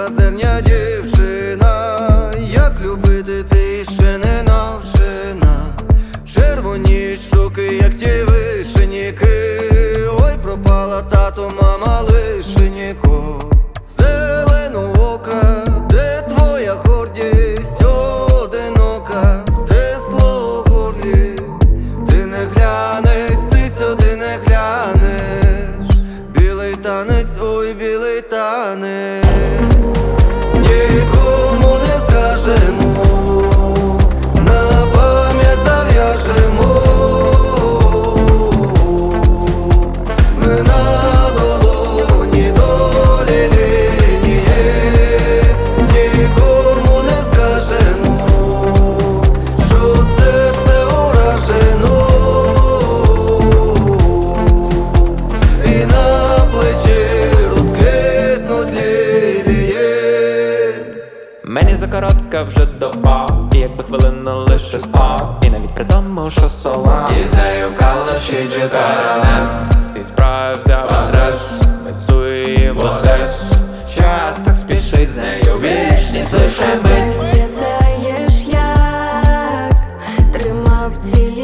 безозерня дівчина, як любити ти ще не навчена. Червоні щоки, як ті вишеніки, ой, пропала тато, мама лишеніко. Зеленоока, де твоя гордість, одинока, стисло в горлі. Ти не глянеш, ти сюди не глянеш. Білий танець, ой, білий танець. Нікому не скажемо, на пам'ять зав'яжемо. Ми на долоні долі лінії. Нікому не скажемо, що серце уражено, і на плечі розквітнуть лілії. Мені закоротка вже доба, і якби хвилину лише спав, і навіть при тому, що сова, І з нею в калаші Беренес, всі справи взяв адрес, везу її в Одесу. Час так спішить, з нею вічність лише мить. Пам'ятаєш, як тримав ціль